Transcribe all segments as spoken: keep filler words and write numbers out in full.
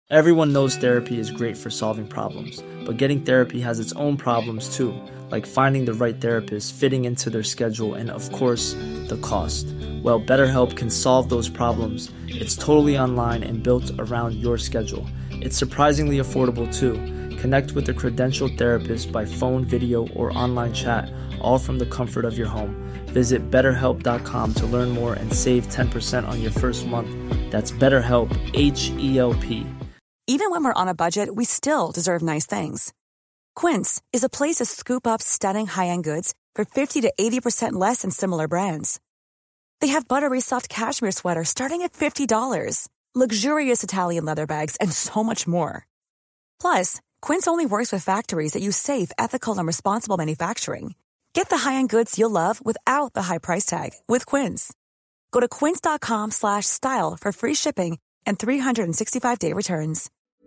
Everyone knows therapy is great for solving problems, but getting therapy has its own problems too, like finding the right therapist, fitting into their schedule, and of course, the cost. Well, BetterHelp can solve those problems. It's totally online and built around your schedule. It's surprisingly affordable too. Connect with a credentialed therapist by phone, video, or online chat, all from the comfort of your home. Visit better help dot com to learn more and save ten percent on your first month. That's BetterHelp, H E L P. Even when we're on a budget, we still deserve nice things. Quince is a place to scoop up stunning high-end goods for fifty to eighty percent less than similar brands. They have buttery soft cashmere sweaters starting at fifty dollars, luxurious Italian leather bags, and so much more. Plus, Quince only works with factories that use safe, ethical, and responsible manufacturing. Get the high-end goods you'll love without the high price tag with Quince. Go to quince dot com slash style for free shipping and three sixty-five day returns.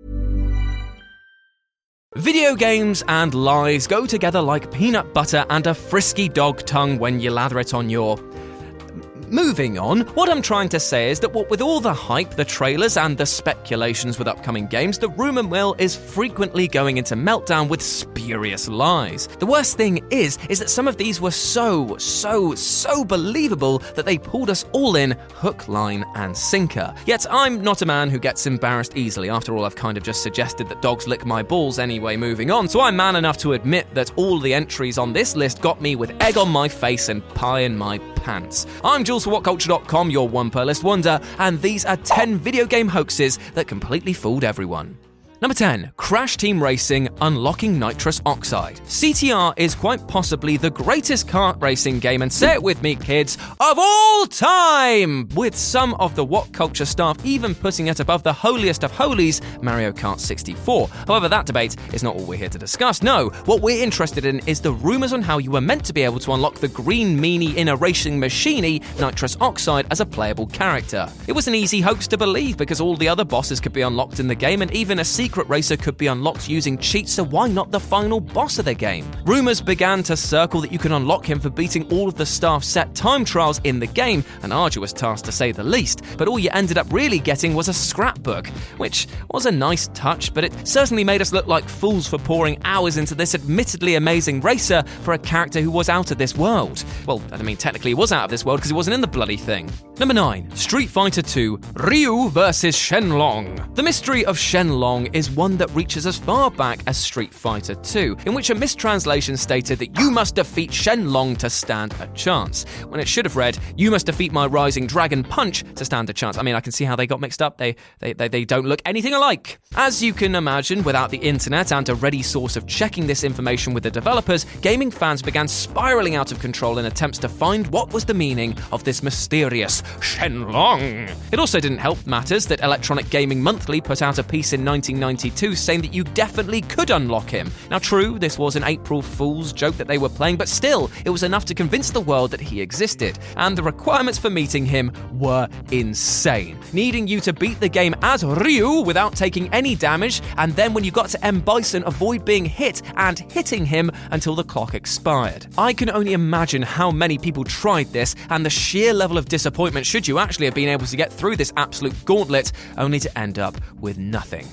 Video games and lies go together like peanut butter and a frisky dog tongue when you lather it on your... Moving on, what I'm trying to say is that what with all the hype, the trailers, and the speculations with upcoming games, the rumour mill is frequently going into meltdown with spurious lies. The worst thing is, is that some of these were so, so, so believable that they pulled us all in hook, line, and sinker. Yet I'm not a man who gets embarrassed easily. After all, I've kind of just suggested that dogs lick my balls anyway, moving on. So I'm man enough to admit that all the entries on this list got me with egg on my face and pie in my pants. I'm Jules for what culture dot com, your one per list wonder, and these are ten video game hoaxes that completely fooled everyone. Number ten. Crash Team Racing Unlocking Nitrous Oxide. C T R is quite possibly the greatest kart racing game, and say it with me, kids, of all time! With some of the What Culture staff even putting it above the holiest of holies, Mario Kart sixty-four. However, that debate is not all we're here to discuss. No, what we're interested in is the rumours on how you were meant to be able to unlock the green meanie in a racing machine Nitrous Oxide as a playable character. It was an easy hoax to believe because all the other bosses could be unlocked in the game, and even a secret racer could be unlocked using cheats, so why not the final boss of the game? Rumours began to circle that you can unlock him for beating all of the staff set time trials in the game, an arduous task to say the least, but all you ended up really getting was a scrapbook, which was a nice touch, but it certainly made us look like fools for pouring hours into this admittedly amazing racer for a character who was out of this world. Well, I mean, technically he was out of this world because he wasn't in the bloody thing. Number nine. Street Fighter two Ryu versus Shenlong. The mystery of Shenlong is one that reaches as far back as Street Fighter two, in which a mistranslation stated that you must defeat Shenlong to stand a chance, when it should have read, you must defeat my rising dragon punch to stand a chance. I mean, I can see how they got mixed up. They, they, they, they don't look anything alike. As you can imagine, without the internet and a ready source of checking this information with the developers, gaming fans began spiraling out of control in attempts to find what was the meaning of this mysterious Shenlong. It also didn't help matters that Electronic Gaming Monthly put out a piece in nineteen ninety-two saying that you definitely could unlock him. Now true, this was an April Fool's joke that they were playing, but still, it was enough to convince the world that he existed, and the requirements for meeting him were insane. Needing you to beat the game as Ryu without taking any damage, and then when you got to M. Bison, avoid being hit and hitting him until the clock expired. I can only imagine how many people tried this, and the sheer level of disappointment should you actually have been able to get through this absolute gauntlet, only to end up with nothing.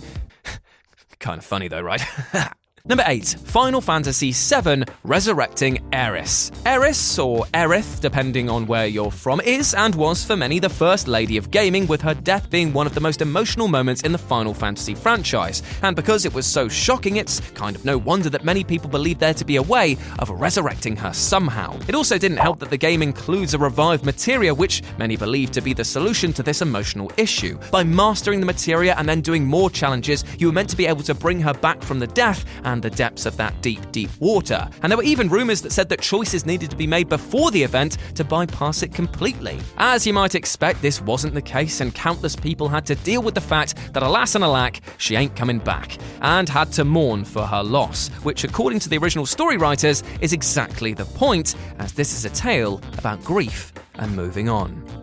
Kind of funny though, right? Number eight. Final Fantasy seven Resurrecting Aerith. Aerith, or Aerith, depending on where you're from, is and was for many the first lady of gaming, with her death being one of the most emotional moments in the Final Fantasy franchise. And because it was so shocking, it's kind of no wonder that many people believe there to be a way of resurrecting her somehow. It also didn't help that the game includes a revived materia, which many believe to be the solution to this emotional issue. By mastering the materia and then doing more challenges, you were meant to be able to bring her back from the death and the depths of that deep, deep water. And there were even rumours that said that choices needed to be made before the event to bypass it completely. As you might expect, this wasn't the case, and countless people had to deal with the fact that alas and alack, she ain't coming back, and had to mourn for her loss, which according to the original story writers is exactly the point, as this is a tale about grief and moving on.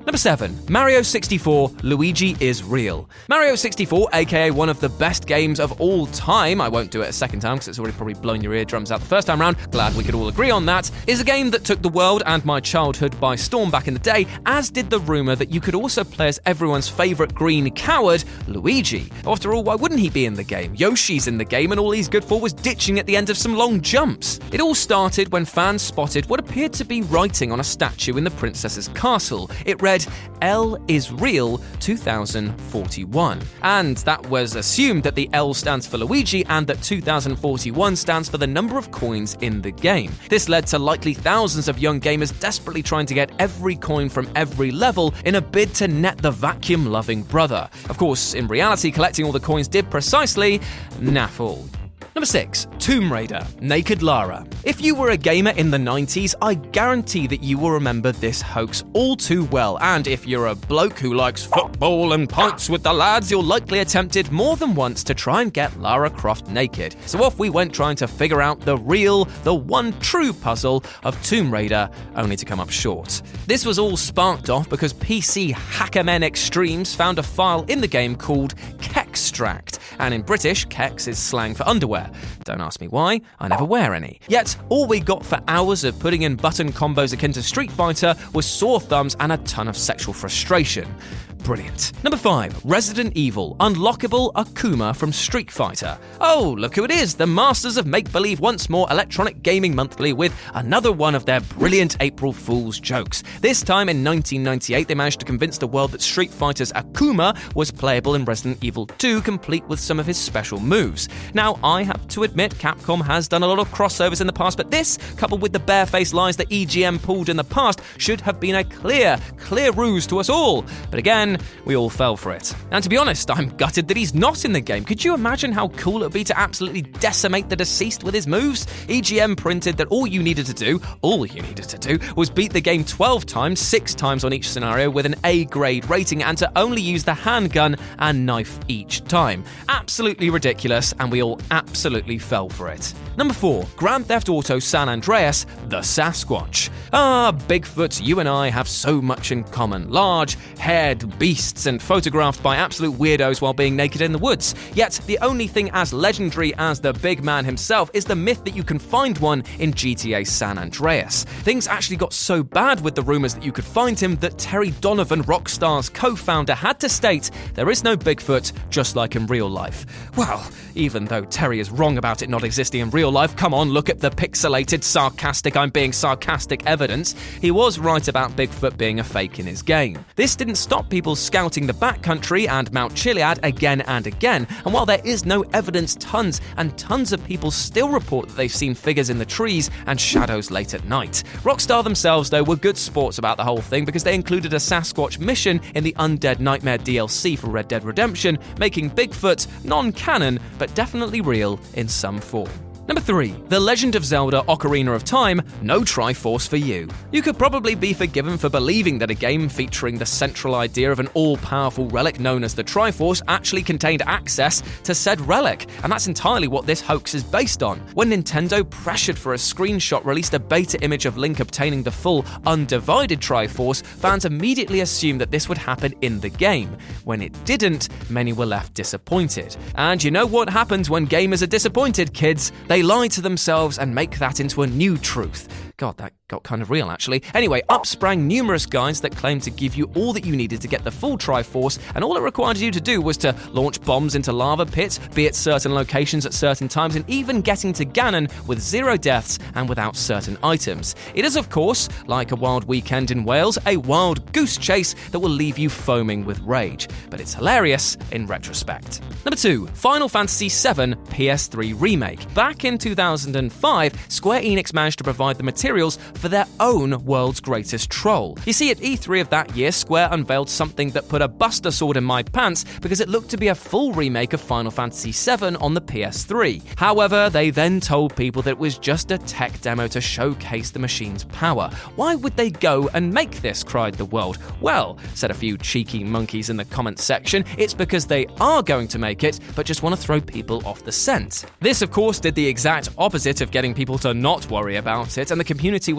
Number seven, Mario sixty-four, Luigi is Real. Mario sixty-four, aka one of the best games of all time, I won't do it a second time because it's already probably blown your eardrums out the first time round, glad we could all agree on that, is a game that took the world and my childhood by storm back in the day, as did the rumour that you could also play as everyone's favourite green coward, Luigi. After all, why wouldn't he be in the game? Yoshi's in the game and all he's good for was ditching at the end of some long jumps. It all started when fans spotted what appeared to be writing on a statue in the princess's castle. It read, L is real two thousand forty-one. And that was assumed that the L stands for Luigi and that two thousand forty-one stands for the number of coins in the game. This led to likely thousands of young gamers desperately trying to get every coin from every level in a bid to net the vacuum-loving brother. Of course, in reality, collecting all the coins did precisely naff all. Number six, Tomb Raider, Naked Lara. If you were a gamer in the nineties, I guarantee that you will remember this hoax all too well, and if you're a bloke who likes football and pints with the lads, you'll likely attempted more than once to try and get Lara Croft naked. So off we went trying to figure out the real, the one true puzzle of Tomb Raider, only to come up short. This was all sparked off because P C hackermen extremes found a file in the game called Kextract, and in British, Kex is slang for underwear. Don't ask me why, I never wear any. Yet, all we got for hours of putting in button combos akin to Street Fighter was sore thumbs and a ton of sexual frustration. Brilliant. Number five, Resident Evil, unlockable Akuma from Street Fighter. Oh, look who it is, the masters of make-believe once more, Electronic Gaming Monthly, with another one of their brilliant April Fool's jokes. This time in nineteen ninety-eight, they managed to convince the world that Street Fighter's Akuma was playable in Resident Evil two, complete with some of his special moves. Now, I have to admit, Capcom has done a lot of crossovers in the past, but this, coupled with the barefaced lies that E G M pulled in the past, should have been a clear, clear ruse to us all. But again, we all fell for it. And to be honest, I'm gutted that he's not in the game. Could you imagine how cool it would be to absolutely decimate the deceased with his moves? E G M printed that all you needed to do, all you needed to do, was beat the game twelve times, six times on each scenario with an A-grade rating, and to only use the handgun and knife each time. Absolutely ridiculous, and we all absolutely fell for it. Number four, Grand Theft Auto San Andreas, the Sasquatch. Ah, Bigfoot, you and I have so much in common. Large, haired beasts and photographed by absolute weirdos while being naked in the woods. Yet, the only thing as legendary as the big man himself is the myth that you can find one in G T A San Andreas. Things actually got so bad with the rumours that you could find him that Terry Donovan, Rockstar's co-founder, had to state, there is no Bigfoot, just like in real life. Well, even though Terry is wrong about it not existing in real life, come on, look at the pixelated, sarcastic, I'm being sarcastic evidence. He was right about Bigfoot being a fake in his game. This didn't stop people scouting the backcountry and Mount Chiliad again and again, and while there is no evidence, tons and tons of people still report that they've seen figures in the trees and shadows late at night. Rockstar themselves, though, were good sports about the whole thing because they included a Sasquatch mission in the Undead Nightmare D L C for Red Dead Redemption, making Bigfoot non-canon but definitely real in some form. Number three, The Legend of Zelda Ocarina of Time, no Triforce for you. You could probably be forgiven for believing that a game featuring the central idea of an all-powerful relic known as the Triforce actually contained access to said relic, and that's entirely what this hoax is based on. When Nintendo, pressured for a screenshot, released a beta image of Link obtaining the full, undivided Triforce, fans immediately assumed that this would happen in the game. When it didn't, many were left disappointed. And you know what happens when gamers are disappointed, kids? They They lie to themselves and make that into a new truth. God, that got kind of real, actually. Anyway, up sprang numerous guides that claimed to give you all that you needed to get the full Triforce, and all it required you to do was to launch bombs into lava pits, be at certain locations at certain times, and even getting to Ganon with zero deaths and without certain items. It is, of course, like a wild weekend in Wales, a wild goose chase that will leave you foaming with rage. But it's hilarious in retrospect. Number two, Final Fantasy seven P S three Remake. Back in two thousand five, Square Enix managed to provide the materials for their own world's greatest troll. You see, at E three of that year, Square unveiled something that put a Buster Sword in my pants because it looked to be a full remake of Final Fantasy seven on the P S three. However, they then told people that it was just a tech demo to showcase the machine's power. Why would they go and make this, cried the world. Well, said a few cheeky monkeys in the comments section, it's because they are going to make it, but just want to throw people off the scent. This, of course, did the exact opposite of getting people to not worry about it, and the community was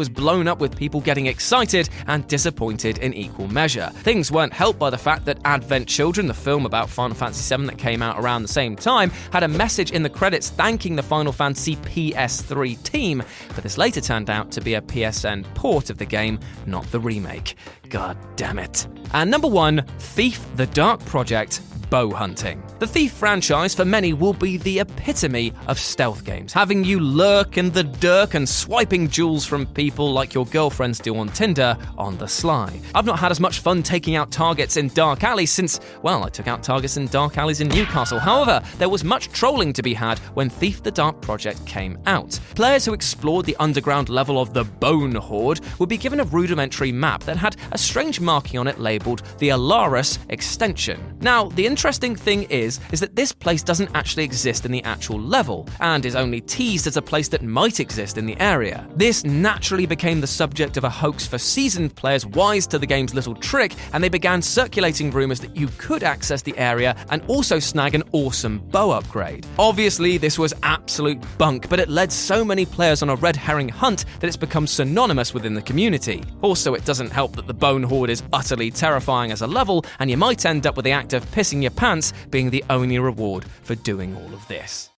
was blown up with people getting excited and disappointed in equal measure. Things weren't helped by the fact that Advent Children, the film about Final Fantasy seven that came out around the same time, had a message in the credits thanking the Final Fantasy P S three team, but this later turned out to be a P S N port of the game, not the remake. God damn it. And number one, Thief: The Dark Project. Bow hunting. The Thief franchise for many will be the epitome of stealth games, having you lurk in the dirk and swiping jewels from people like your girlfriends do on Tinder on the sly. I've not had as much fun taking out targets in dark alleys since, well, I took out targets in dark alleys in Newcastle. However, there was much trolling to be had when Thief: The Dark Project came out. Players who explored the underground level of the Bone Horde would be given a rudimentary map that had a strange marking on it labelled the Alaris extension. Now, the interesting thing is, is that this place doesn't actually exist in the actual level, and is only teased as a place that might exist in the area. This naturally became the subject of a hoax for seasoned players wise to the game's little trick, and they began circulating rumours that you could access the area and also snag an awesome bow upgrade. Obviously, this was absolute bunk, but it led so many players on a red herring hunt that it's become synonymous within the community. Also, it doesn't help that the Bone Horde is utterly terrifying as a level, and you might end up with the act of pissing your pants being the only reward for doing all of this.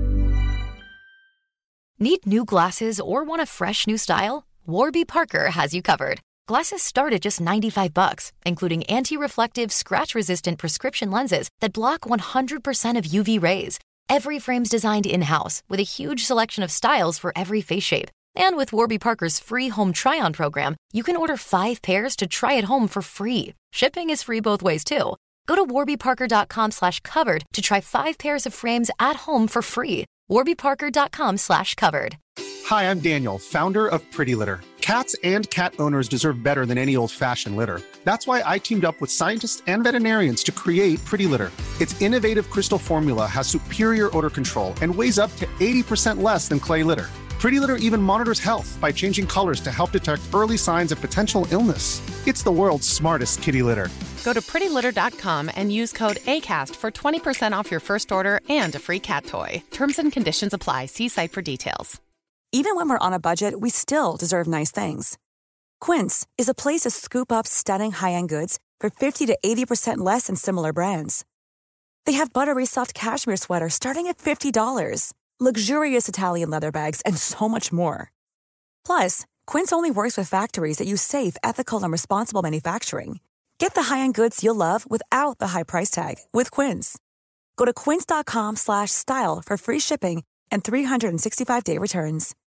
Need new glasses or want a fresh new style? Warby Parker has you covered. Glasses start at just ninety-five bucks, including anti-reflective, scratch-resistant prescription lenses that block one hundred percent of U V rays. Every frame's designed in-house with a huge selection of styles for every face shape. And with Warby Parker's free home try-on program, you can order five pairs to try at home for free. Shipping is free both ways, too. Go to warbyparker.com slash covered to try five pairs of frames at home for free. warbyparker.com slash covered. Hi, I'm Daniel, founder of Pretty Litter. Cats and cat owners deserve better than any old-fashioned litter. That's why I teamed up with scientists and veterinarians to create Pretty Litter. Its innovative crystal formula has superior odor control and weighs up to eighty percent less than clay litter. Pretty Litter even monitors health by changing colors to help detect early signs of potential illness. It's the world's smartest kitty litter. Go to pretty litter dot com and use code ACAST for twenty percent off your first order and a free cat toy. Terms and conditions apply. See site for details. Even when we're on a budget, we still deserve nice things. Quince is a place to scoop up stunning high-end goods for fifty to eighty percent less than similar brands. They have buttery soft cashmere sweaters starting at fifty dollars, luxurious Italian leather bags, and so much more. Plus, Quince only works with factories that use safe, ethical, and responsible manufacturing. Get the high-end goods you'll love without the high price tag with Quince. Go to quince.com slash style for free shipping and three sixty-five day returns.